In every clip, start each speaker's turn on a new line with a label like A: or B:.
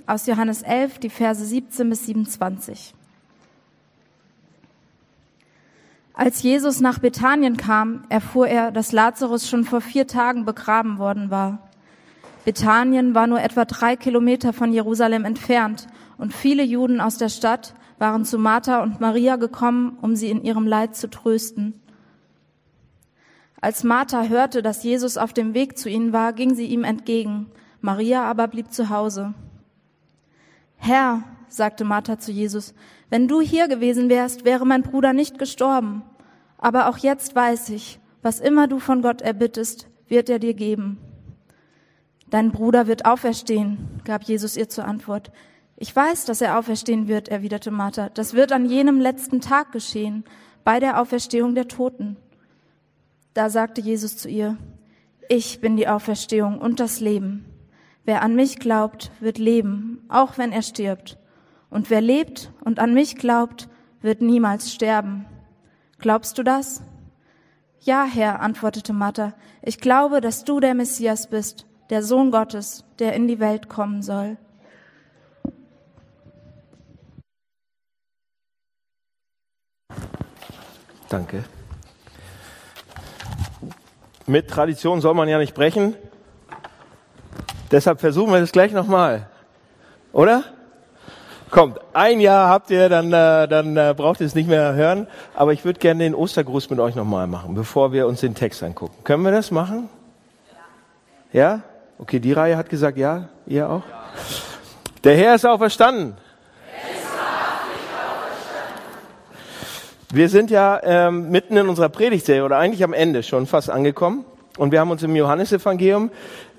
A: aus Johannes 11, die Verse 17 bis 27. Als Jesus nach Bethanien kam, erfuhr er, dass Lazarus schon vor 4 Tagen begraben worden war. Bethanien war nur etwa 3 Kilometer von Jerusalem entfernt und viele Juden aus der Stadt waren zu Martha und Maria gekommen, um sie in ihrem Leid zu trösten. Als Martha hörte, dass Jesus auf dem Weg zu ihnen war, ging sie ihm entgegen. Maria aber blieb zu Hause. Herr, sagte Martha zu Jesus, wenn du hier gewesen wärst, wäre mein Bruder nicht gestorben. Aber auch jetzt weiß ich, was immer du von Gott erbittest, wird er dir geben. Dein Bruder wird auferstehen, gab Jesus ihr zur Antwort. Ich weiß, dass er auferstehen wird, erwiderte Martha. Das wird an jenem letzten Tag geschehen, bei der Auferstehung der Toten. Da sagte Jesus zu ihr, ich bin die Auferstehung und das Leben. Wer an mich glaubt, wird leben, auch wenn er stirbt. Und wer lebt und an mich glaubt, wird niemals sterben. Glaubst du das? Ja, Herr, antwortete Martha, ich glaube, dass du der Messias bist, der Sohn Gottes, der in die Welt kommen soll.
B: Danke. Mit Tradition soll man ja nicht brechen. Deshalb versuchen wir das gleich nochmal. Oder? Kommt, ein Jahr habt ihr, dann braucht ihr es nicht mehr hören. Aber ich würde gerne den Ostergruß mit euch nochmal machen, bevor wir uns den Text angucken. Können wir das machen? Ja? Okay, die Reihe hat gesagt ja. Ihr auch? Ja. Der Herr ist auferstanden. Wir sind ja mitten in unserer Predigtserie oder eigentlich am Ende schon fast angekommen. Und wir haben uns im Johannesevangelium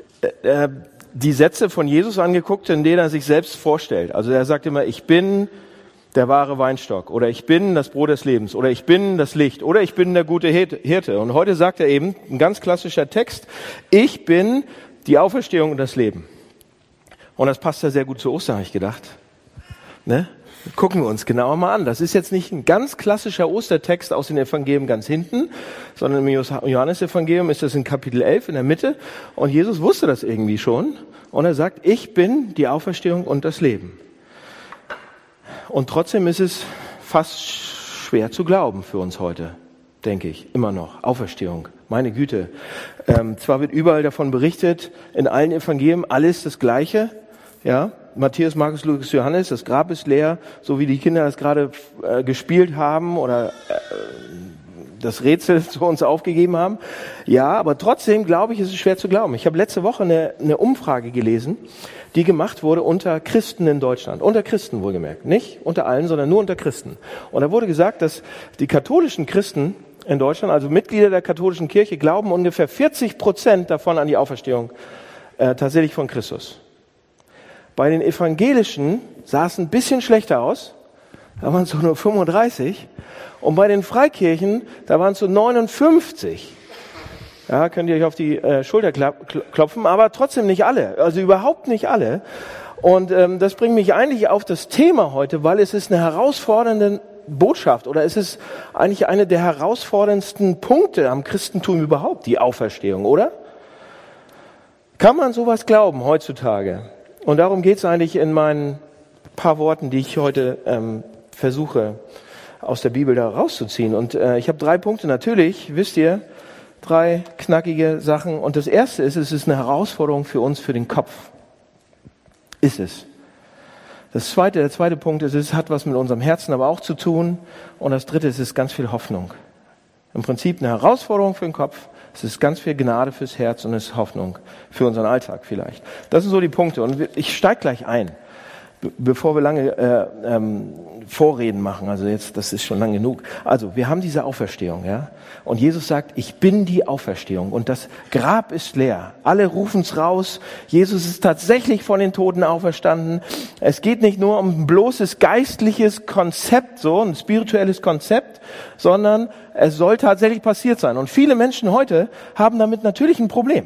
B: die Sätze von Jesus angeguckt, in denen er sich selbst vorstellt. Also er sagt immer, ich bin der wahre Weinstock oder ich bin das Brot des Lebens oder ich bin das Licht oder ich bin der gute Hirte. Und heute sagt er eben, ein ganz klassischer Text, ich bin die Auferstehung und das Leben. Und das passt ja sehr gut zu Ostern, habe ich gedacht. Ne? Gucken wir uns genauer mal an. Das ist jetzt nicht ein ganz klassischer Ostertext aus den Evangelien ganz hinten, sondern im Johannesevangelium ist das in Kapitel 11 in der Mitte. Und Jesus wusste das irgendwie schon. Und er sagt, ich bin die Auferstehung und das Leben. Und trotzdem ist es fast schwer zu glauben für uns heute, denke ich, immer noch. Auferstehung, meine Güte. Zwar wird überall davon berichtet, in allen Evangelien alles das Gleiche, ja. Matthäus, Markus, Lukas, Johannes, das Grab ist leer, so wie die Kinder das gerade gespielt haben oder das Rätsel zu uns aufgegeben haben. Ja, aber trotzdem glaube ich, ist es schwer zu glauben. Ich habe letzte Woche eine Umfrage gelesen, die gemacht wurde unter Christen in Deutschland. Unter Christen wohlgemerkt. Nicht unter allen, sondern nur unter Christen. Und da wurde gesagt, dass die katholischen Christen in Deutschland, also Mitglieder der katholischen Kirche, glauben ungefähr 40% davon an die Auferstehung tatsächlich von Christus. Bei den Evangelischen sah es ein bisschen schlechter aus. Da waren es so nur 35. Und bei den Freikirchen, da waren es so 59. Ja, könnt ihr euch auf die Schulter klopfen, aber trotzdem nicht alle. Also überhaupt nicht alle. Und das bringt mich eigentlich auf das Thema heute, weil es ist eine herausfordernde Botschaft oder es ist eigentlich eine der herausforderndsten Punkte am Christentum überhaupt, die Auferstehung, oder? Kann man sowas glauben heutzutage? Und darum geht es eigentlich in meinen paar Worten, die ich heute versuche aus der Bibel da rauszuziehen. Und ich habe 3 Punkte, natürlich, wisst ihr, 3 knackige Sachen. Und das erste ist, es ist eine Herausforderung für uns, für den Kopf. Ist es. Der zweite Punkt ist, es hat was mit unserem Herzen aber auch zu tun. Und das dritte ist, es ist ganz viel Hoffnung. Im Prinzip eine Herausforderung für den Kopf. Es ist ganz viel Gnade fürs Herz und es ist Hoffnung für unseren Alltag vielleicht. Das sind so die Punkte. Und ich steige gleich ein, bevor wir lange Vorreden machen. Also jetzt, das ist schon lang genug. Also wir haben diese Auferstehung, ja. Und Jesus sagt, ich bin die Auferstehung. Und das Grab ist leer. Alle rufen es raus. Jesus ist tatsächlich von den Toten auferstanden. Es geht nicht nur um ein bloßes geistliches Konzept, so ein spirituelles Konzept, sondern es soll tatsächlich passiert sein. Und viele Menschen heute haben damit natürlich ein Problem.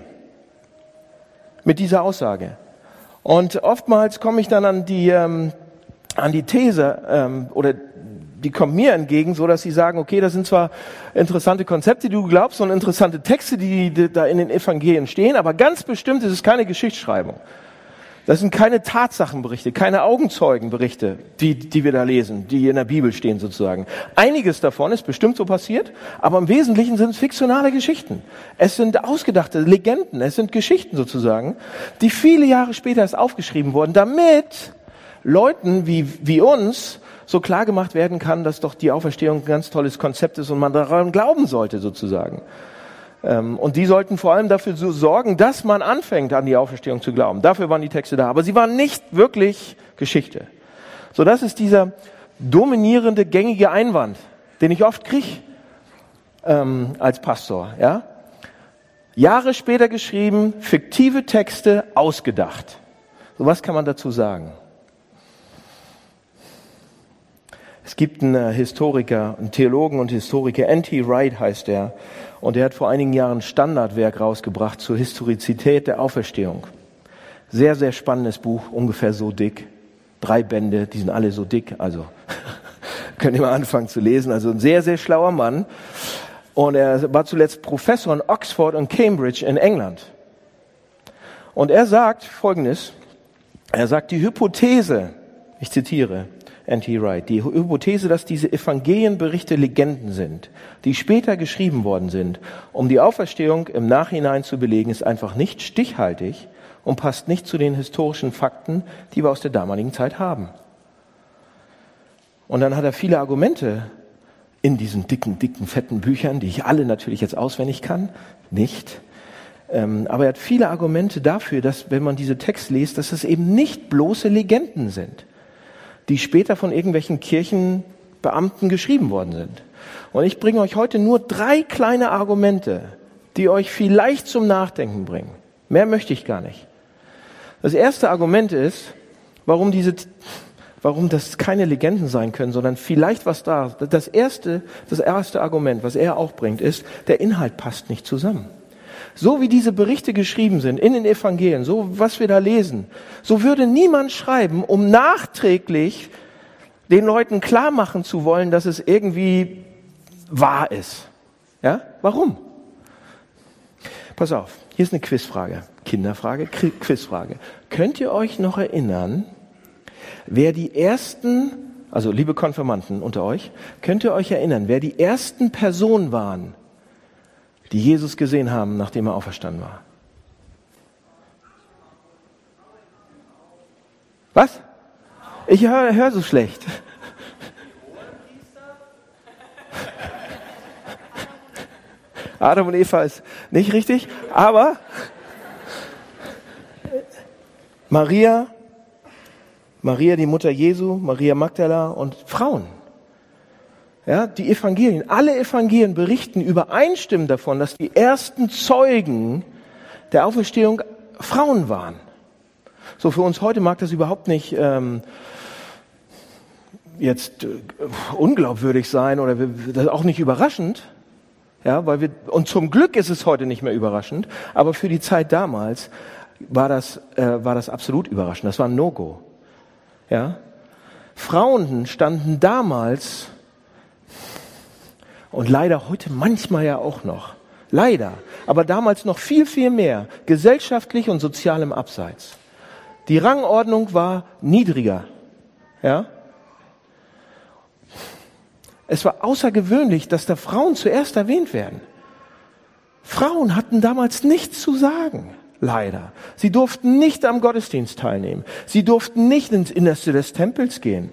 B: Mit dieser Aussage. Und oftmals komme ich dann an die These, oder die kommt mir entgegen, so dass sie sagen, okay, das sind zwar interessante Konzepte, die du glaubst, und interessante Texte, die da in den Evangelien stehen, aber ganz bestimmt ist es keine Geschichtsschreibung. Das sind keine Tatsachenberichte, keine Augenzeugenberichte, die wir da lesen, die in der Bibel stehen sozusagen. Einiges davon ist bestimmt so passiert, aber im Wesentlichen sind es fiktionale Geschichten. Es sind ausgedachte Legenden, es sind Geschichten sozusagen, die viele Jahre später erst aufgeschrieben wurden, damit Leuten wie uns so klar gemacht werden kann, dass doch die Auferstehung ein ganz tolles Konzept ist und man daran glauben sollte sozusagen. Und die sollten vor allem dafür so sorgen, dass man anfängt, an die Auferstehung zu glauben. Dafür waren die Texte da. Aber sie waren nicht wirklich Geschichte. So, das ist dieser dominierende, gängige Einwand, den ich oft kriege als Pastor. Ja? Jahre später geschrieben, fiktive Texte ausgedacht. So, was kann man dazu sagen? Es gibt einen Historiker, einen Theologen und Historiker, N.T. Wright heißt er, und er hat vor einigen Jahren ein Standardwerk rausgebracht zur Historizität der Auferstehung. Sehr, sehr spannendes Buch, ungefähr so dick. 3 Bände, die sind alle so dick, also könnt ihr mal anfangen zu lesen. Also ein sehr, sehr schlauer Mann. Und er war zuletzt Professor in Oxford und Cambridge in England. Und er sagt Folgendes, er sagt, die Hypothese, ich zitiere, N.T. Wright, die Hypothese, dass diese Evangelienberichte Legenden sind, die später geschrieben worden sind, um die Auferstehung im Nachhinein zu belegen, ist einfach nicht stichhaltig und passt nicht zu den historischen Fakten, die wir aus der damaligen Zeit haben. Und dann hat er viele Argumente in diesen dicken, fetten Büchern, die ich alle natürlich jetzt auswendig kann, nicht. Aber er hat viele Argumente dafür, dass, wenn man diese Texte liest, dass es eben nicht bloße Legenden sind, die später von irgendwelchen Kirchenbeamten geschrieben worden sind. Und ich bringe euch heute nur 3 kleine Argumente, die euch vielleicht zum Nachdenken bringen. Mehr möchte ich gar nicht. Das erste Argument ist, warum das keine Legenden sein können, sondern vielleicht was da. Das erste Argument, was er auch bringt, ist, der Inhalt passt nicht zusammen. So wie diese Berichte geschrieben sind in den Evangelien, so was wir da lesen, so würde niemand schreiben, um nachträglich den Leuten klar machen zu wollen, dass es irgendwie wahr ist. Ja? Warum? Pass auf, hier ist eine Quizfrage, Kinderfrage, Quizfrage. Könnt ihr euch noch erinnern, wer die ersten, also liebe Konfirmanden unter euch, könnt ihr euch erinnern, wer die ersten Personen waren, die Jesus gesehen haben, nachdem er auferstanden war? Was? Ich höre so schlecht. Adam und Eva ist nicht richtig, aber Maria, die Mutter Jesu, Maria Magdala und Frauen. Ja, die Evangelien, alle Evangelien berichten übereinstimmend davon, dass die ersten Zeugen der Auferstehung Frauen waren. So, für uns heute mag das überhaupt nicht unglaubwürdig sein oder das auch nicht überraschend. Ja, und zum Glück ist es heute nicht mehr überraschend, aber für die Zeit damals war das absolut überraschend. Das war ein No-Go. Ja? Frauen standen damals und leider heute manchmal ja auch noch, leider, aber damals noch viel, viel mehr, gesellschaftlich und sozial im Abseits. Die Rangordnung war niedriger. Ja? Es war außergewöhnlich, dass da Frauen zuerst erwähnt werden. Frauen hatten damals nichts zu sagen, leider. Sie durften nicht am Gottesdienst teilnehmen. Sie durften nicht ins Innerste des Tempels gehen.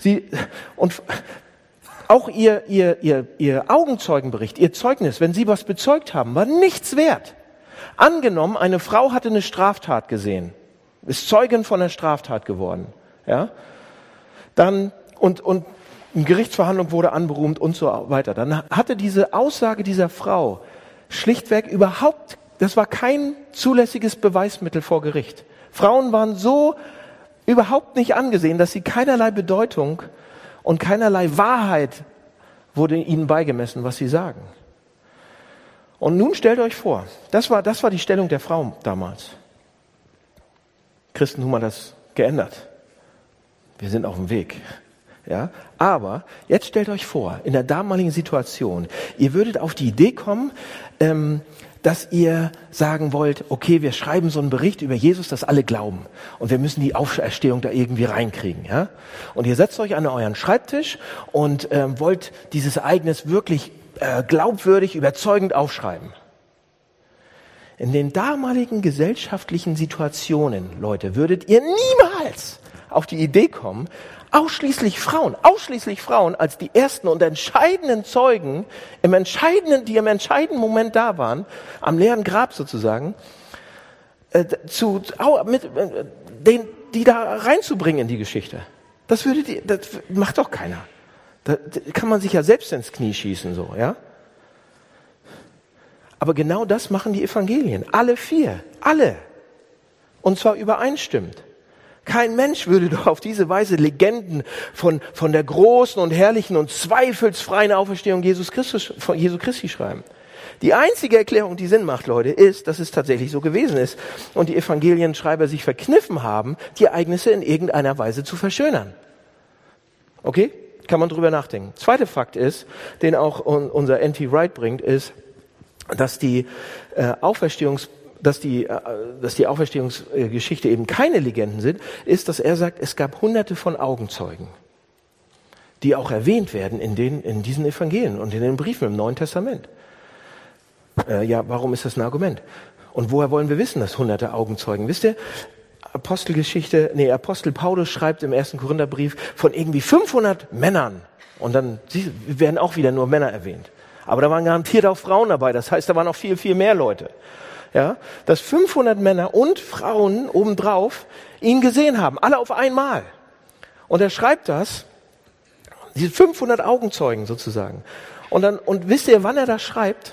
B: Auch ihr Augenzeugenbericht, ihr Zeugnis, wenn sie was bezeugt haben, war nichts wert. Angenommen, eine Frau hatte eine Straftat gesehen, ist Zeugin von einer Straftat geworden, ja? Dann, und eine Gerichtsverhandlung wurde anberaumt und so weiter. Dann hatte diese Aussage dieser Frau schlichtweg das war kein zulässiges Beweismittel vor Gericht. Frauen waren so überhaupt nicht angesehen, dass sie keinerlei Bedeutung und keinerlei Wahrheit wurde ihnen beigemessen, was sie sagen. Und nun stellt euch vor, das war die Stellung der Frau damals. Christentum hat das geändert. Wir sind auf dem Weg. Ja? Aber jetzt stellt euch vor, in der damaligen Situation, ihr würdet auf die Idee kommen, dass ihr sagen wollt, okay, wir schreiben so einen Bericht über Jesus, dass alle glauben. Und wir müssen die Auferstehung da irgendwie reinkriegen. Ja? Und ihr setzt euch an euren Schreibtisch und wollt dieses Ereignis wirklich glaubwürdig, überzeugend aufschreiben. In den damaligen gesellschaftlichen Situationen, Leute, würdet ihr niemals auf die Idee kommen, ausschließlich Frauen als die ersten und entscheidenden Zeugen, die im entscheidenden Moment da waren, am leeren Grab sozusagen, die da reinzubringen in die Geschichte. Das macht doch keiner. Da kann man sich ja selbst ins Knie schießen, so, ja? Aber genau das machen die Evangelien. Alle 4. Alle. Und zwar übereinstimmend. Kein Mensch würde doch auf diese Weise Legenden von der großen und herrlichen und zweifelsfreien Auferstehung von Jesu Christi schreiben. Die einzige Erklärung, die Sinn macht, Leute, ist, dass es tatsächlich so gewesen ist und die Evangelienschreiber sich verkniffen haben, die Ereignisse in irgendeiner Weise zu verschönern. Okay? Kann man drüber nachdenken. Zweiter Fakt ist, den auch unser N.T. Wright bringt, ist, dass die Auferstehungsgeschichte eben keine Legenden sind, ist, dass er sagt, es gab hunderte von Augenzeugen, die auch erwähnt werden in diesen Evangelien und in den Briefen im Neuen Testament. Warum ist das ein Argument? Und woher wollen wir wissen, dass hunderte Augenzeugen? Wisst ihr, Apostel Paulus schreibt im 1. Korintherbrief von irgendwie 500 Männern und dann werden auch wieder nur Männer erwähnt. Aber da waren garantiert auch Frauen dabei. Das heißt, da waren noch viel, viel mehr Leute. Ja, dass 500 Männer und Frauen obendrauf ihn gesehen haben. Alle auf einmal. Und er schreibt das, diese 500 Augenzeugen sozusagen. Und wisst ihr, wann er das schreibt?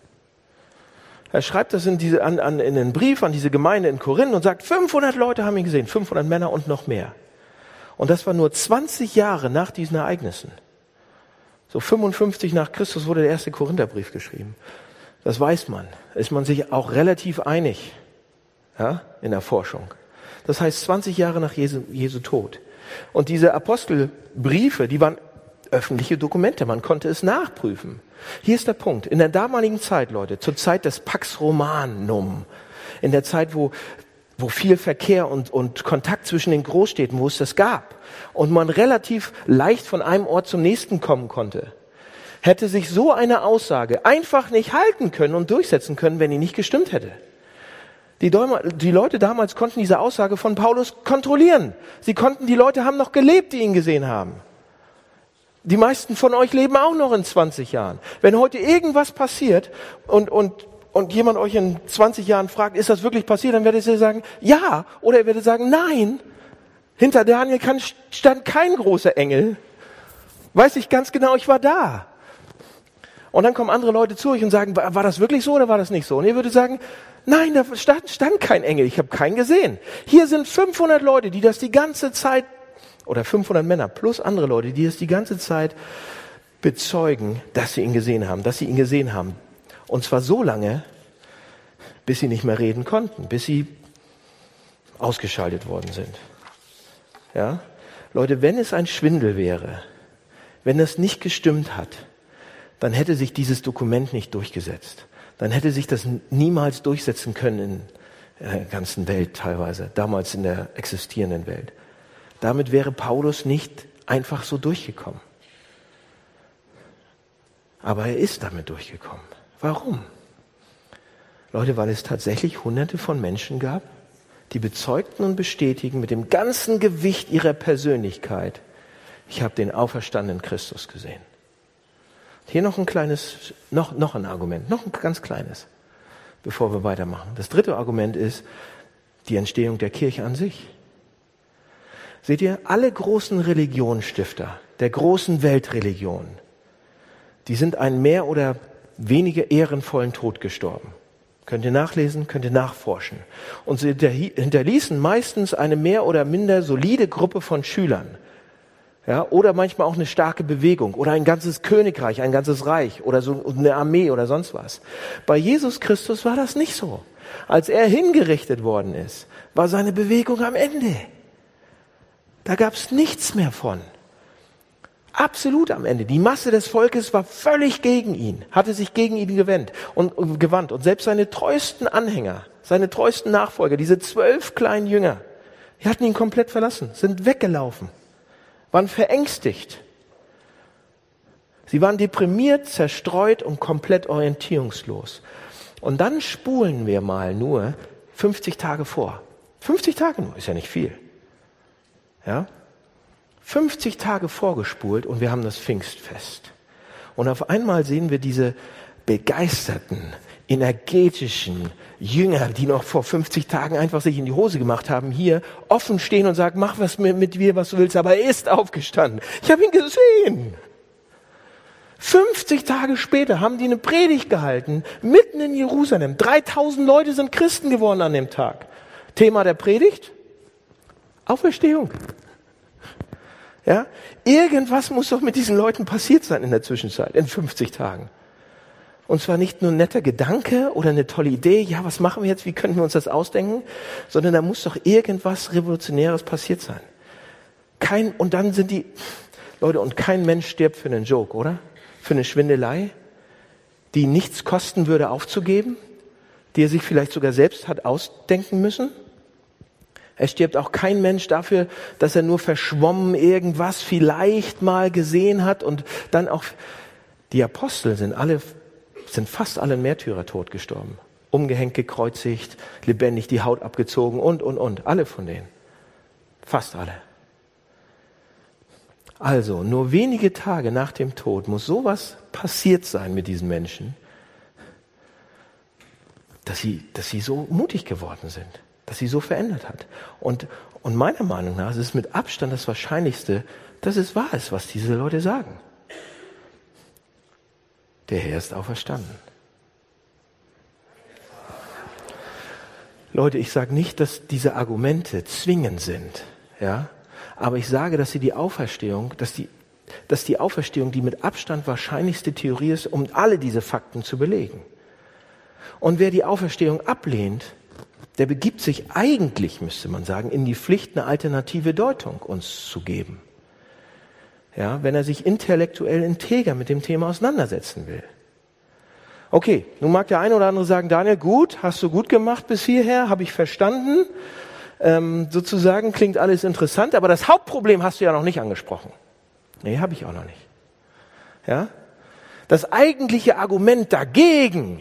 B: Er schreibt das in den Brief an diese Gemeinde in Korinth und sagt, 500 Leute haben ihn gesehen. 500 Männer und noch mehr. Und das war nur 20 Jahre nach diesen Ereignissen. So 55 nach Christus wurde der erste Korintherbrief geschrieben. Das weiß man. Ist man sich auch relativ einig, ja, in der Forschung. Das heißt 20 Jahre nach Jesu Tod. Und diese Apostelbriefe, die waren öffentliche Dokumente. Man konnte es nachprüfen. Hier ist der Punkt. In der damaligen Zeit, Leute, zur Zeit des Pax Romanum, in der Zeit, wo viel Verkehr und Kontakt zwischen den Großstädten, wo es das gab und man relativ leicht von einem Ort zum nächsten kommen konnte, hätte sich so eine Aussage einfach nicht halten können und durchsetzen können, wenn die nicht gestimmt hätte. Die Leute damals konnten diese Aussage von Paulus kontrollieren. Die Leute haben noch gelebt, die ihn gesehen haben. Die meisten von euch leben auch noch in 20 Jahren. Wenn heute irgendwas passiert und jemand euch in 20 Jahren fragt, ist das wirklich passiert, dann werdet ihr sagen, ja, oder ihr werdet sagen, nein. Hinter Daniel stand kein großer Engel. Weiß ich ganz genau, ich war da. Und dann kommen andere Leute zu euch und sagen, war das wirklich so oder war das nicht so? Und ihr würdet sagen, nein, da stand kein Engel, ich habe keinen gesehen. Hier sind 500 Leute, die das die ganze Zeit, oder 500 Männer plus andere Leute, die das die ganze Zeit bezeugen, dass sie ihn gesehen haben. Und zwar so lange, bis sie nicht mehr reden konnten, bis sie ausgeschaltet worden sind. Ja? Leute, wenn es ein Schwindel wäre, wenn das nicht gestimmt hat, dann hätte sich dieses Dokument nicht durchgesetzt. Dann hätte sich das niemals durchsetzen können in der ganzen Welt teilweise, damals in der existierenden Welt. Damit wäre Paulus nicht einfach so durchgekommen. Aber er ist damit durchgekommen. Warum? Leute, weil es tatsächlich hunderte von Menschen gab, die bezeugten und bestätigen mit dem ganzen Gewicht ihrer Persönlichkeit, ich habe den auferstandenen Christus gesehen. Hier noch ein kleines, noch ein Argument, noch ein ganz kleines, bevor wir weitermachen. Das dritte Argument ist die Entstehung der Kirche an sich. Seht ihr, alle großen Religionsstifter der großen Weltreligionen, die sind einen mehr oder weniger ehrenvollen Tod gestorben. Könnt ihr nachlesen, könnt ihr nachforschen. Und sie hinterließen meistens eine mehr oder minder solide Gruppe von Schülern. Ja, oder manchmal auch eine starke Bewegung oder ein ganzes Königreich, ein ganzes Reich oder so eine Armee oder sonst was. Bei Jesus Christus war das nicht so. Als er hingerichtet worden ist, war seine Bewegung am Ende. Da gab es nichts mehr von. absolut am Ende. Die Masse des Volkes war völlig gegen ihn, hatte sich gegen ihn gewandt. Und selbst seine treuesten Anhänger, seine treuesten Nachfolger, diese 12 kleinen Jünger, die hatten ihn komplett verlassen, sind weggelaufen, waren verängstigt. Sie waren deprimiert, zerstreut und komplett orientierungslos. Und dann spulen wir mal nur 50 Tage vor. 50 Tage nur, ist ja nicht viel. Ja? 50 Tage vorgespult und wir haben das Pfingstfest. Und auf einmal sehen wir diese begeisterten, energetischen Jünger, die noch vor 50 Tagen einfach sich in die Hose gemacht haben, hier offen stehen und sagen, mach was mit mir, was du willst, aber er ist aufgestanden. Ich habe ihn gesehen. 50 Tage später haben die eine Predigt gehalten, mitten in Jerusalem. 3000 Leute sind Christen geworden an dem Tag. Thema der Predigt? Auferstehung. Ja? Irgendwas muss doch mit diesen Leuten passiert sein in der Zwischenzeit, in 50 Tagen. Und zwar nicht nur ein netter Gedanke oder eine tolle Idee, ja, was machen wir jetzt, wie könnten wir uns das ausdenken, sondern da muss doch irgendwas Revolutionäres passiert sein. Und dann sind die, Leute, und kein Mensch stirbt für einen Joke, oder? Für eine Schwindelei, die nichts kosten würde aufzugeben, die er sich vielleicht sogar selbst hat ausdenken müssen. Es stirbt auch kein Mensch dafür, dass er nur verschwommen irgendwas vielleicht mal gesehen hat und dann auch, die Apostel sind fast alle Märtyrertod gestorben. Umgehängt, gekreuzigt, lebendig, die Haut abgezogen und. Alle von denen. Fast alle. Also, nur wenige Tage nach dem Tod muss sowas passiert sein mit diesen Menschen, dass sie so mutig geworden sind, dass sie so verändert hat. Und meiner Meinung nach ist es mit Abstand das Wahrscheinlichste, dass es wahr ist, was diese Leute sagen. Der Herr ist auferstanden. Leute, ich sage nicht, dass diese Argumente zwingend sind, ja, aber ich sage, dass die Auferstehung die mit Abstand wahrscheinlichste Theorie ist, um alle diese Fakten zu belegen. Und wer die Auferstehung ablehnt, der begibt sich eigentlich, müsste man sagen, in die Pflicht, eine alternative Deutung uns zu geben. Ja, wenn er sich intellektuell integer mit dem Thema auseinandersetzen will. Okay, nun mag der eine oder andere sagen, Daniel, gut, hast du gut gemacht bis hierher, habe ich verstanden. Sozusagen klingt alles interessant, aber das Hauptproblem hast du ja noch nicht angesprochen. Nee, habe ich auch noch nicht. Ja? Das eigentliche Argument gegen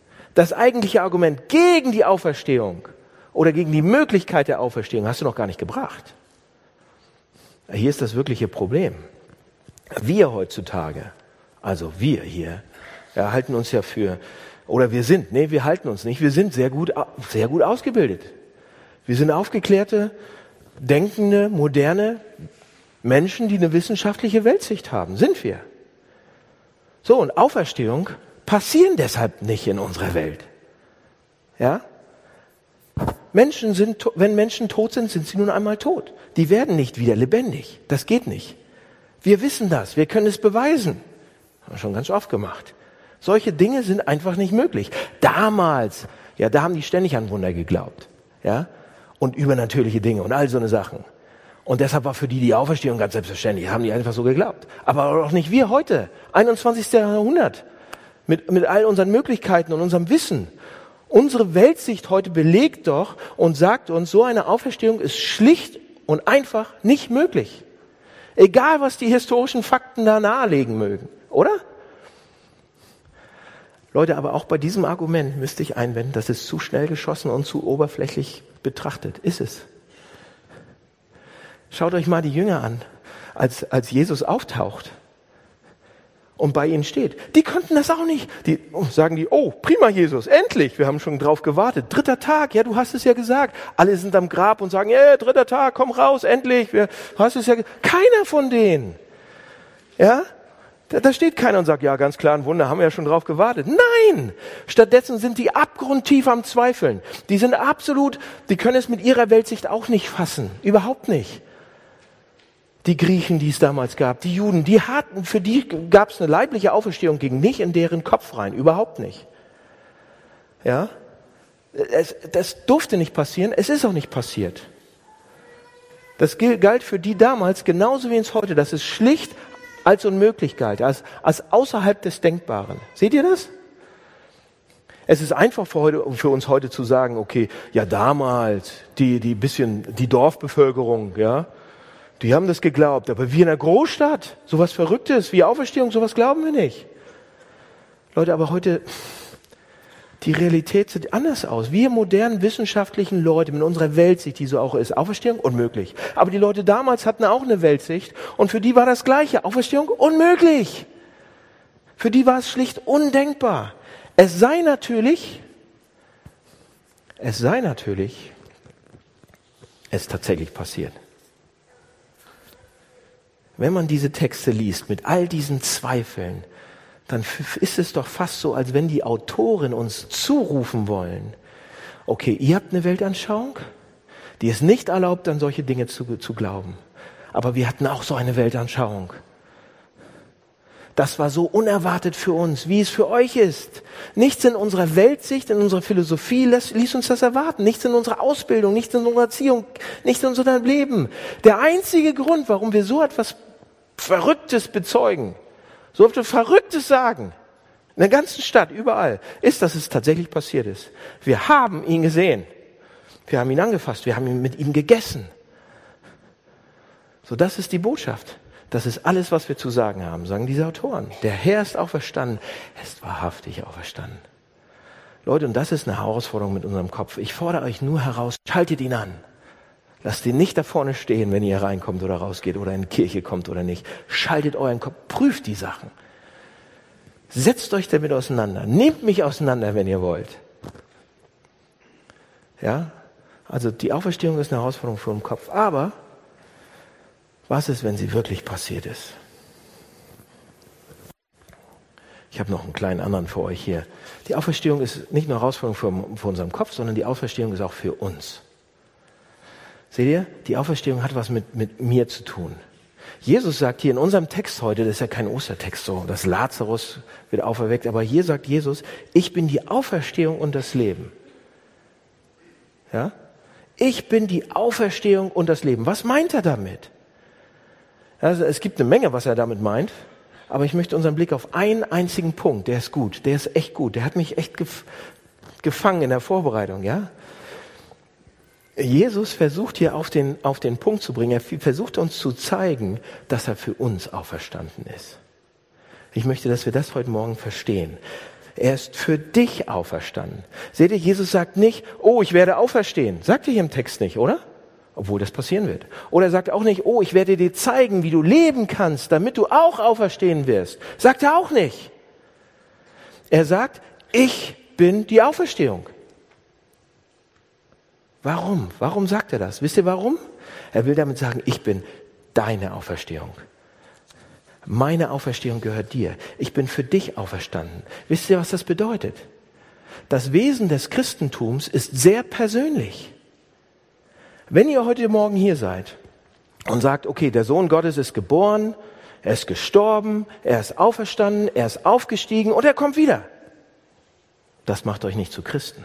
B: die Auferstehung oder gegen die Möglichkeit der Auferstehung hast du noch gar nicht gebracht. Hier ist das wirkliche Problem. Wir heutzutage, also wir hier, ja, halten uns ja für, oder wir halten uns nicht, wir sind sehr gut ausgebildet. Wir sind aufgeklärte, denkende, moderne Menschen, die eine wissenschaftliche Weltsicht haben. Sind wir. So, und Auferstehung passieren deshalb nicht in unserer Welt. Ja? Wenn Menschen tot sind, sind sie nun einmal tot. Die werden nicht wieder lebendig. Das geht nicht. Wir wissen das. Wir können es beweisen. Haben wir schon ganz oft gemacht. Solche Dinge sind einfach nicht möglich. Damals, ja, da haben die ständig an Wunder geglaubt. Ja? Und übernatürliche Dinge und all so eine Sachen. Und deshalb war für die Auferstehung ganz selbstverständlich. Haben die einfach so geglaubt. Aber auch nicht wir heute. 21. Jahrhundert. Mit all unseren Möglichkeiten und unserem Wissen. Unsere Weltsicht heute belegt doch und sagt uns, so eine Auferstehung ist schlicht und einfach nicht möglich. Egal, was die historischen Fakten da nahelegen mögen. Oder? Leute, aber auch bei diesem Argument müsste ich einwenden, das ist zu schnell geschossen und zu oberflächlich betrachtet. Ist es. Schaut euch mal die Jünger an, als Jesus auftaucht und bei ihnen steht. Die konnten das auch nicht. Sagen oh, prima Jesus, endlich, wir haben schon drauf gewartet. 3. Tag, ja, du hast es ja gesagt. Alle sind am Grab und sagen, 3. Tag, komm raus, endlich. Du hast es ja Keiner von denen. Ja? Da steht keiner und sagt, ja, ganz klar, ein Wunder, haben wir ja schon drauf gewartet. Nein! Stattdessen sind die abgrundtief am Zweifeln. Die sind die können es mit ihrer Weltsicht auch nicht fassen. Überhaupt nicht. Die Griechen, die es damals gab, die Juden, für die gab es eine leibliche Auferstehung, ging nicht in deren Kopf rein. Überhaupt nicht. Ja? Das durfte nicht passieren, es ist auch nicht passiert. Das galt für die damals genauso wie es heute. Das ist schlicht als unmöglich galt, als außerhalb des Denkbaren. Seht ihr das? Es ist einfach für uns heute zu sagen, okay, ja damals, die Dorfbevölkerung, ja, die haben das geglaubt, aber wir in der Großstadt, sowas Verrücktes wie Auferstehung, sowas glauben wir nicht. Leute, aber heute, die Realität sieht anders aus. Wir modernen wissenschaftlichen Leute mit unserer Weltsicht, die so auch ist, Auferstehung unmöglich. Aber die Leute damals hatten auch eine Weltsicht und für die war das Gleiche, Auferstehung unmöglich. Für die war es schlicht undenkbar. Es sei natürlich, es tatsächlich passiert. Wenn man diese Texte liest mit all diesen Zweifeln, dann ist es doch fast so, als wenn die Autoren uns zurufen wollen, okay, ihr habt eine Weltanschauung, die es nicht erlaubt, an solche Dinge zu glauben. Aber wir hatten auch so eine Weltanschauung. Das war so unerwartet für uns, wie es für euch ist. Nichts in unserer Weltsicht, in unserer Philosophie ließ uns das erwarten. Nichts in unserer Ausbildung, nichts in unserer Erziehung, nichts in unserem Leben. Der einzige Grund, warum wir so etwas Verrücktes bezeugen, so etwas Verrücktes sagen, in der ganzen Stadt, überall, ist, dass es tatsächlich passiert ist. Wir haben ihn gesehen. Wir haben ihn angefasst. Wir haben mit ihm gegessen. So, das ist die Botschaft. Das ist alles, was wir zu sagen haben, sagen diese Autoren. Der Herr ist auferstanden. Er ist wahrhaftig auferstanden. Leute, und das ist eine Herausforderung mit unserem Kopf. Ich fordere euch nur heraus, schaltet ihn an. Lasst ihn nicht da vorne stehen, wenn ihr reinkommt oder rausgeht oder in die Kirche kommt oder nicht. Schaltet euren Kopf, prüft die Sachen. Setzt euch damit auseinander. Nehmt mich auseinander, wenn ihr wollt. Ja? Also die Auferstehung ist eine Herausforderung für den Kopf. Aber was ist, wenn sie wirklich passiert ist? Ich habe noch einen kleinen anderen für euch hier. Die Auferstehung ist nicht nur eine Herausforderung für unseren Kopf, sondern die Auferstehung ist auch für uns. Seht ihr? Die Auferstehung hat was mit mir zu tun. Jesus sagt hier in unserem Text heute, das ist ja kein Ostertext so, dass Lazarus wird auferweckt, aber hier sagt Jesus, ich bin die Auferstehung und das Leben. Ja? Ich bin die Auferstehung und das Leben. Was meint er damit? Also es gibt eine Menge, was er damit meint, aber ich möchte unseren Blick auf einen einzigen Punkt, der ist gut, der ist echt gut, der hat mich echt gefangen in der Vorbereitung, ja? Jesus versucht hier auf den Punkt zu bringen, er versucht uns zu zeigen, dass er für uns auferstanden ist. Ich möchte, dass wir das heute Morgen verstehen. Er ist für dich auferstanden. Seht ihr, Jesus sagt nicht, oh, ich werde auferstehen. Sagt er hier im Text nicht, oder? Obwohl das passieren wird. Oder er sagt auch nicht, oh, ich werde dir zeigen, wie du leben kannst, damit du auch auferstehen wirst. Sagt er auch nicht. Er sagt, ich bin die Auferstehung. Warum? Warum sagt er das? Wisst ihr warum? Er will damit sagen, ich bin deine Auferstehung. Meine Auferstehung gehört dir. Ich bin für dich auferstanden. Wisst ihr, was das bedeutet? Das Wesen des Christentums ist sehr persönlich. Wenn ihr heute Morgen hier seid und sagt, okay, der Sohn Gottes ist geboren, er ist gestorben, er ist auferstanden, er ist aufgestiegen und er kommt wieder. Das macht euch nicht zu Christen.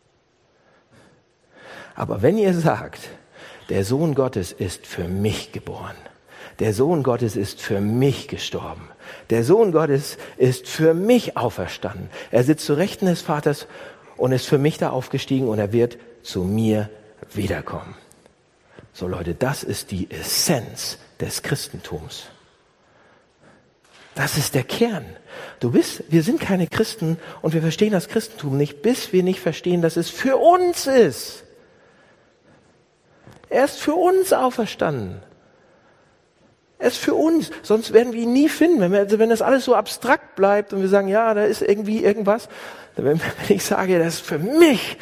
B: Aber wenn ihr sagt, der Sohn Gottes ist für mich geboren, der Sohn Gottes ist für mich gestorben, der Sohn Gottes ist für mich auferstanden, er sitzt zu Rechten des Vaters und ist für mich da aufgestiegen und er wird zu mir wiederkommen. So Leute, das ist die Essenz des Christentums. Das ist der Kern. Wir sind keine Christen und wir verstehen das Christentum nicht, bis wir nicht verstehen, dass es für uns ist. Er ist für uns auferstanden. Er ist für uns. Sonst werden wir ihn nie finden. Wenn das alles so abstrakt bleibt und wir sagen, ja, da ist irgendwie irgendwas. Wenn ich sage, das ist für mich,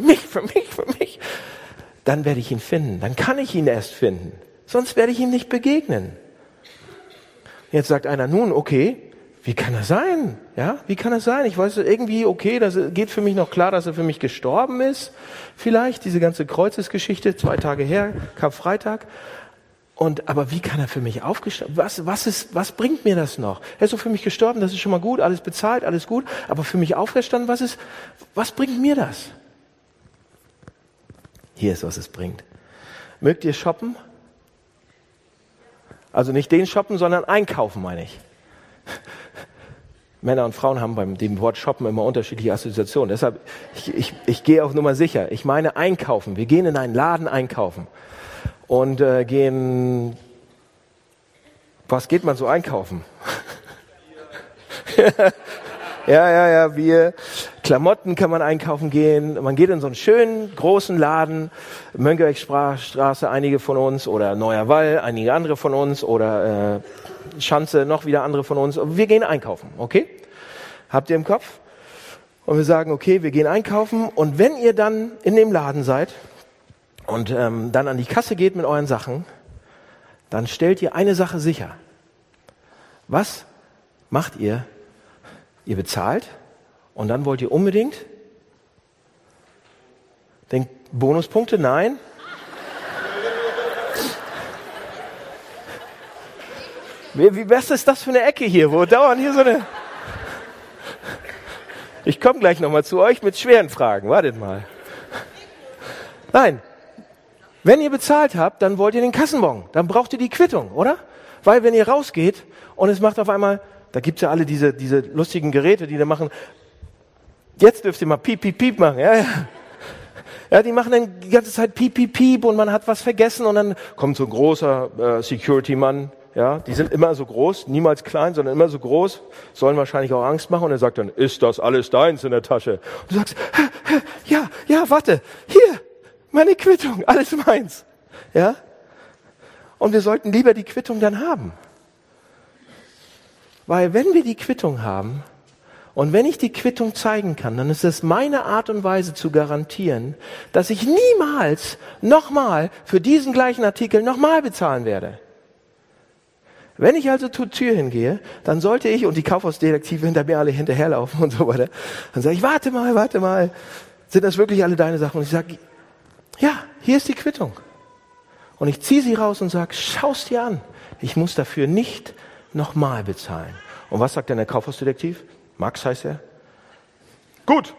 B: dann werde ich ihn finden. Dann kann ich ihn erst finden. Sonst werde ich ihm nicht begegnen. Jetzt sagt einer, nun, okay, wie kann das sein? Ja, wie kann das sein? Ich weiß irgendwie, okay, das geht für mich noch klar, dass er für mich gestorben ist. Vielleicht diese ganze Kreuzesgeschichte, 2 Tage her, Karfreitag. Aber wie kann er für mich aufgestanden? Was bringt mir das noch? Er ist so für mich gestorben, das ist schon mal gut, alles bezahlt, alles gut. Aber für mich auferstanden, was bringt mir das? Hier ist, was es bringt. Mögt ihr shoppen? Also nicht den shoppen, sondern einkaufen, meine ich. Männer und Frauen haben beim dem Wort shoppen immer unterschiedliche Assoziationen. Deshalb, ich gehe auf Nummer sicher. Ich meine einkaufen. Wir gehen in einen Laden einkaufen und gehen... Was geht man so einkaufen? Ja, Bier. Klamotten kann man einkaufen gehen. Man geht in so einen schönen, großen Laden. Mönckebergstraße, einige von uns. Oder Neuer Wall, einige andere von uns. Oder Schanze, noch wieder andere von uns. Wir gehen einkaufen, okay? Habt ihr im Kopf? Und wir sagen, okay, wir gehen einkaufen. Und wenn ihr dann in dem Laden seid und dann an die Kasse geht mit euren Sachen, dann stellt ihr eine Sache sicher. Was macht ihr? Ihr bezahlt und dann wollt ihr unbedingt den Bonuspunkte? Nein. Was ist das für eine Ecke hier, wo dauernd hier so eine... Ich komme gleich nochmal zu euch mit schweren Fragen. Wartet mal. Nein. Wenn ihr bezahlt habt, dann wollt ihr den Kassenbon. Dann braucht ihr die Quittung, oder? Weil wenn ihr rausgeht und es macht auf einmal... Da gibt's ja alle diese lustigen Geräte, die da machen, jetzt dürft ihr mal piep, piep, piep machen. Ja, die machen dann die ganze Zeit piep, piep, piep und man hat was vergessen und dann kommt so ein großer Security-Mann. Ja, die sind immer so groß, niemals klein, sondern immer so groß, sollen wahrscheinlich auch Angst machen und er sagt dann, ist das alles deins in der Tasche? Und du sagst, ja, warte, hier, meine Quittung, alles meins. Ja? Und wir sollten lieber die Quittung dann haben. Weil wenn wir die Quittung haben und wenn ich die Quittung zeigen kann, dann ist es meine Art und Weise zu garantieren, dass ich niemals nochmal für diesen gleichen Artikel nochmal bezahlen werde. Wenn ich also zur Tür hingehe, dann sollte ich, und die Kaufhausdetektive hinter mir alle hinterherlaufen und so weiter, dann sage ich, warte mal, sind das wirklich alle deine Sachen? Und ich sage, ja, hier ist die Quittung. Und ich ziehe sie raus und sage, schau's dir an. Ich muss dafür nicht nochmal bezahlen. Und was sagt denn der Kaufhausdetektiv? Max heißt er. Gut.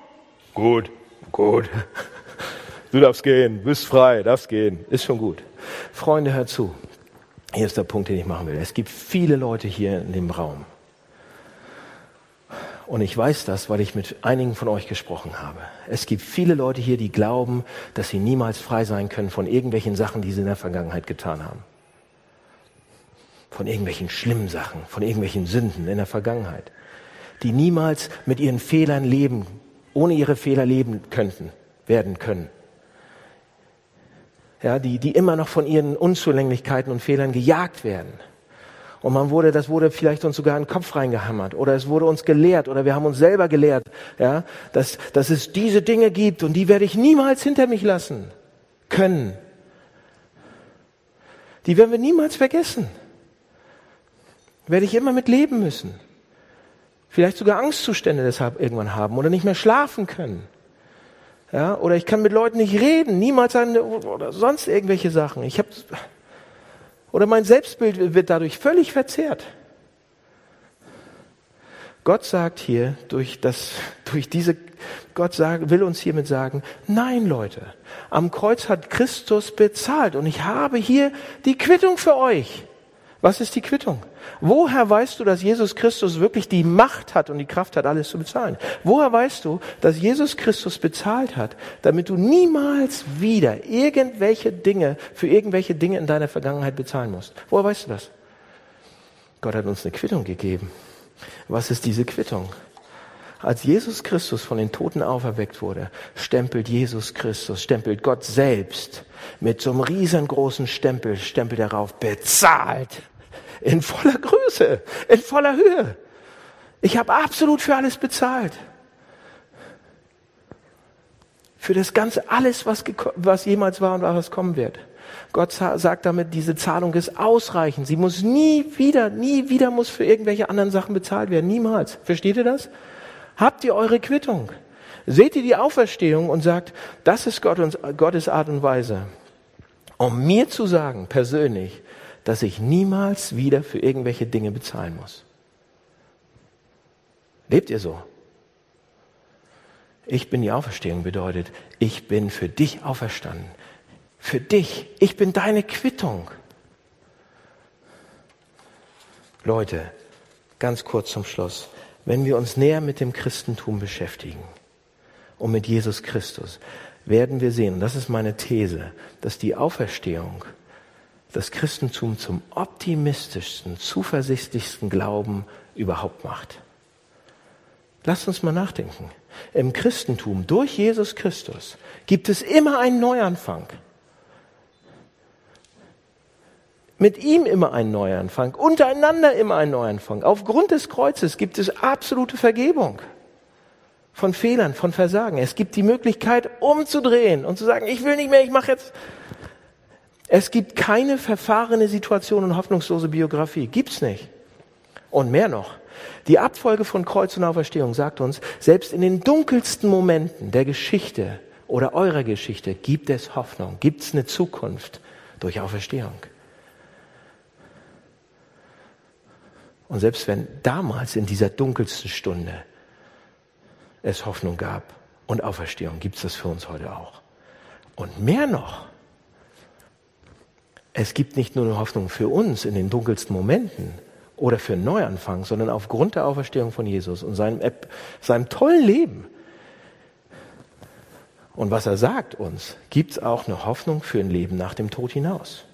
B: Du darfst gehen, bist frei, darfst gehen. Ist schon gut. Freunde, hört zu. Hier ist der Punkt, den ich machen will. Es gibt viele Leute hier in dem Raum. Und ich weiß das, weil ich mit einigen von euch gesprochen habe. Es gibt viele Leute hier, die glauben, dass sie niemals frei sein können von irgendwelchen Sachen, die sie in der Vergangenheit getan haben. Von irgendwelchen schlimmen Sachen, von irgendwelchen Sünden in der Vergangenheit, die niemals mit ihren Fehlern leben, ohne ihre Fehler werden können. Ja, die immer noch von ihren Unzulänglichkeiten und Fehlern gejagt werden. Und das wurde vielleicht uns sogar in den Kopf reingehammert oder es wurde uns gelehrt oder wir haben uns selber gelehrt, ja, dass es diese Dinge gibt und die werde ich niemals hinter mich lassen können. Die werden wir niemals vergessen. Werde ich immer mit leben müssen. Vielleicht sogar Angstzustände deshalb irgendwann haben oder nicht mehr schlafen können. Ja, oder ich kann mit Leuten nicht reden, niemals oder sonst irgendwelche Sachen. Oder mein Selbstbild wird dadurch völlig verzerrt. Gott sagt hier, will uns hiermit sagen, nein Leute, am Kreuz hat Christus bezahlt und ich habe hier die Quittung für euch. Was ist die Quittung? Woher weißt du, dass Jesus Christus wirklich die Macht hat und die Kraft hat, alles zu bezahlen? Woher weißt du, dass Jesus Christus bezahlt hat, damit du niemals wieder für irgendwelche Dinge in deiner Vergangenheit bezahlen musst? Woher weißt du das? Gott hat uns eine Quittung gegeben. Was ist diese Quittung? Als Jesus Christus von den Toten auferweckt wurde, stempelt Gott selbst mit so einem riesengroßen Stempel darauf, bezahlt. In voller Größe, in voller Höhe. Ich habe absolut für alles bezahlt. Für das Ganze, alles, was jemals war und was kommen wird. Gott sagt damit, diese Zahlung ist ausreichend. Sie muss nie wieder muss für irgendwelche anderen Sachen bezahlt werden. Niemals. Versteht ihr das? Habt ihr eure Quittung? Seht ihr die Auferstehung und sagt, das ist Gottes Art und Weise, um mir zu sagen, persönlich, dass ich niemals wieder für irgendwelche Dinge bezahlen muss. Lebt ihr so? Ich bin die Auferstehung bedeutet, ich bin für dich auferstanden. Für dich. Ich bin deine Quittung. Leute, ganz kurz zum Schluss. Wenn wir uns näher mit dem Christentum beschäftigen und mit Jesus Christus, werden wir sehen, und das ist meine These, dass die Auferstehung das Christentum zum optimistischsten, zuversichtlichsten Glauben überhaupt macht. Lasst uns mal nachdenken. Im Christentum, durch Jesus Christus, gibt es immer einen Neuanfang. Mit ihm immer einen Neuanfang, untereinander immer einen Neuanfang. Aufgrund des Kreuzes gibt es absolute Vergebung von Fehlern, von Versagen. Es gibt die Möglichkeit, umzudrehen und zu sagen, ich will nicht mehr, ich mache jetzt. Es gibt keine verfahrene Situation und hoffnungslose Biografie. Gibt's nicht. Und mehr noch. Die Abfolge von Kreuz und Auferstehung sagt uns, selbst in den dunkelsten Momenten der Geschichte oder eurer Geschichte gibt es Hoffnung, gibt es eine Zukunft durch Auferstehung. Und selbst wenn damals in dieser dunkelsten Stunde es Hoffnung gab und Auferstehung, gibt es das für uns heute auch. Und mehr noch, es gibt nicht nur eine Hoffnung für uns in den dunkelsten Momenten oder für einen Neuanfang, sondern aufgrund der Auferstehung von Jesus und seinem tollen Leben. Und was er sagt uns, gibt es auch eine Hoffnung für ein Leben nach dem Tod hinaus.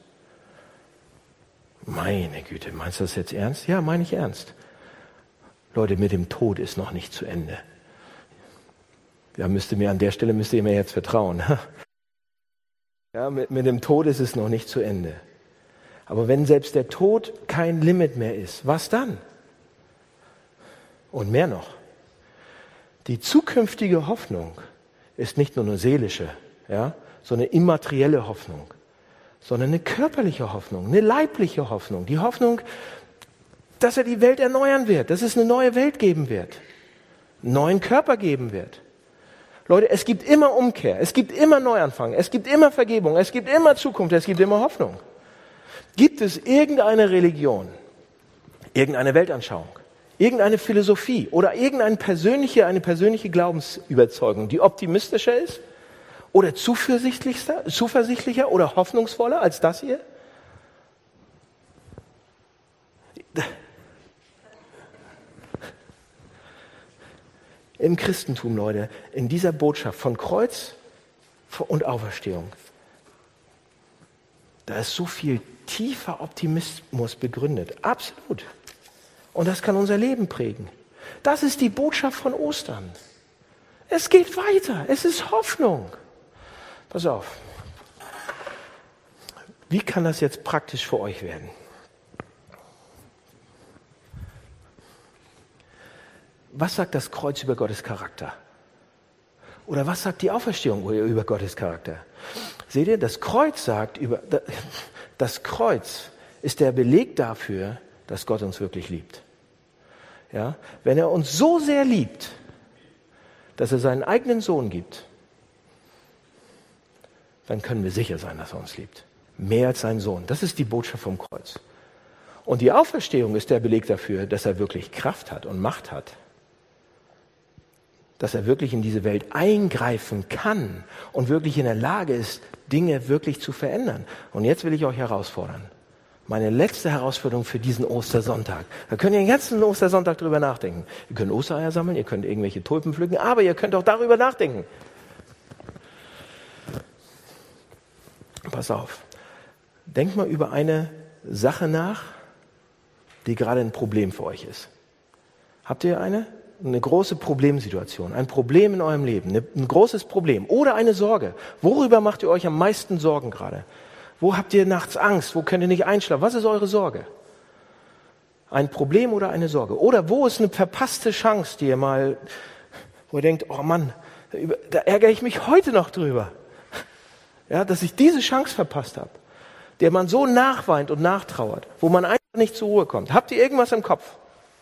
B: Meine Güte, meinst du das jetzt ernst? Ja, meine ich ernst. Leute, mit dem Tod ist noch nicht zu Ende. Ja, an der Stelle müsst ihr mir jetzt vertrauen. Ja, mit dem Tod ist es noch nicht zu Ende. Aber wenn selbst der Tod kein Limit mehr ist, was dann? Und mehr noch. Die zukünftige Hoffnung ist nicht nur eine seelische, ja, so eine immaterielle Hoffnung, sondern eine körperliche Hoffnung, eine leibliche Hoffnung. Die Hoffnung, dass er die Welt erneuern wird, dass es eine neue Welt geben wird, einen neuen Körper geben wird. Leute, es gibt immer Umkehr, es gibt immer Neuanfang, es gibt immer Vergebung, es gibt immer Zukunft, es gibt immer Hoffnung. Gibt es irgendeine Religion, irgendeine Weltanschauung, irgendeine Philosophie oder eine persönliche Glaubensüberzeugung, die optimistischer ist oder zuversichtlicher oder hoffnungsvoller als das hier? Im Christentum, Leute, in dieser Botschaft von Kreuz und Auferstehung, da ist so viel tiefer Optimismus begründet. Absolut. Und das kann unser Leben prägen. Das ist die Botschaft von Ostern. Es geht weiter. Es ist Hoffnung. Pass auf. Wie kann das jetzt praktisch für euch werden? Was sagt das Kreuz über Gottes Charakter? Oder was sagt die Auferstehung über Gottes Charakter? Seht ihr, das Kreuz ist der Beleg dafür, dass Gott uns wirklich liebt. Ja? Wenn er uns so sehr liebt, dass er seinen eigenen Sohn gibt, dann können wir sicher sein, dass er uns liebt. Mehr als seinen Sohn. Das ist die Botschaft vom Kreuz. Und die Auferstehung ist der Beleg dafür, dass er wirklich Kraft hat und Macht hat. Dass er wirklich in diese Welt eingreifen kann und wirklich in der Lage ist, Dinge wirklich zu verändern. Und jetzt will ich euch herausfordern. Meine letzte Herausforderung für diesen Ostersonntag. Da könnt ihr den ganzen Ostersonntag drüber nachdenken. Ihr könnt Ostereier sammeln, ihr könnt irgendwelche Tulpen pflücken, aber ihr könnt auch darüber nachdenken. Pass auf. Denkt mal über eine Sache nach, die gerade ein Problem für euch ist. Habt ihr eine große Problemsituation, ein Problem in eurem Leben, ein großes Problem oder eine Sorge? Worüber macht ihr euch am meisten Sorgen gerade? Wo habt ihr nachts Angst? Wo könnt ihr nicht einschlafen? Was ist eure Sorge? Ein Problem oder eine Sorge? Oder wo ist eine verpasste Chance, wo ihr denkt, oh Mann, da ärgere ich mich heute noch drüber, ja, dass ich diese Chance verpasst habe, der man so nachweint und nachtrauert, wo man einfach nicht zur Ruhe kommt. Habt ihr irgendwas im Kopf?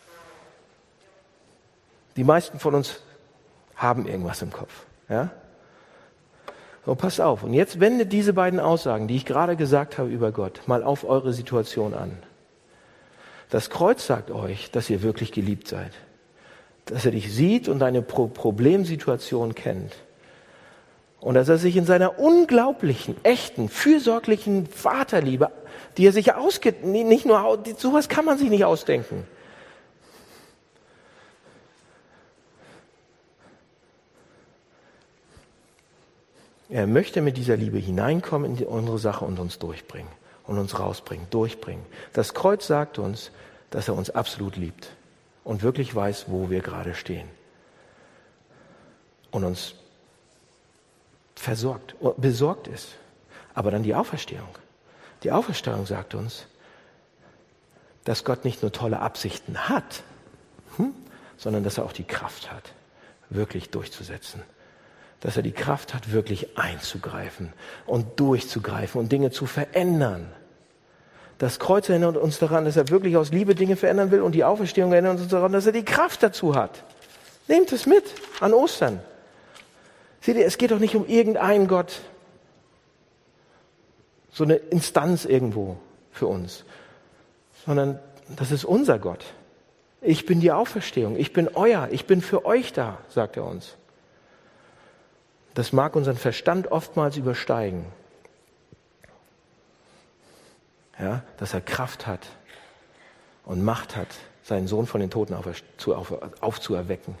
B: Die meisten von uns haben irgendwas im Kopf. Ja? So, passt auf. Und jetzt wendet diese beiden Aussagen, die ich gerade gesagt habe über Gott, mal auf eure Situation an. Das Kreuz sagt euch, dass ihr wirklich geliebt seid. Dass er dich sieht und deine Problemsituation kennt. Und dass er sich in seiner unglaublichen, echten, fürsorglichen Vaterliebe, die er sich nicht nur, sowas kann man sich nicht ausdenken. Er möchte mit dieser Liebe hineinkommen in unsere Sache und uns durchbringen und uns rausbringen, durchbringen. Das Kreuz sagt uns, dass er uns absolut liebt und wirklich weiß, wo wir gerade stehen. Und uns versorgt, besorgt ist. Aber dann die Auferstehung. Die Auferstehung sagt uns, dass Gott nicht nur tolle Absichten hat, sondern dass er auch die Kraft hat, wirklich durchzusetzen. Dass er die Kraft hat, wirklich einzugreifen und durchzugreifen und Dinge zu verändern. Das Kreuz erinnert uns daran, dass er wirklich aus Liebe Dinge verändern will und die Auferstehung erinnert uns daran, dass er die Kraft dazu hat. Nehmt es mit an Ostern. Seht ihr, es geht doch nicht um irgendeinen Gott, so eine Instanz irgendwo für uns, sondern das ist unser Gott. Ich bin die Auferstehung, ich bin für euch da, sagt er uns. Das mag unseren Verstand oftmals übersteigen. Ja, dass er Kraft hat und Macht hat, seinen Sohn von den Toten aufzuerwecken.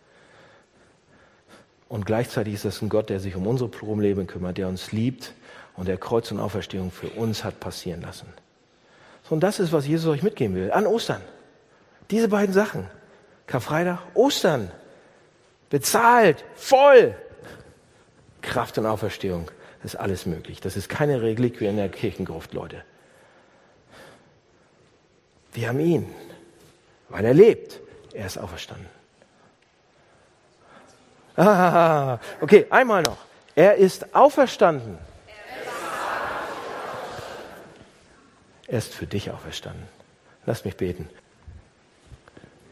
B: Und gleichzeitig ist das ein Gott, der sich um unsere Probleme kümmert, der uns liebt und der Kreuz und Auferstehung für uns hat passieren lassen. So, und das ist, was Jesus euch mitgeben will. An Ostern. Diese beiden Sachen. Karfreitag, Ostern. Bezahlt, voll. Kraft und Auferstehung, das ist alles möglich. Das ist keine Reliquie in der Kirchengruft, Leute. Wir haben ihn, weil er lebt. Er ist auferstanden. Okay, einmal noch. Er ist auferstanden. Er ist für dich auferstanden. Lass mich beten.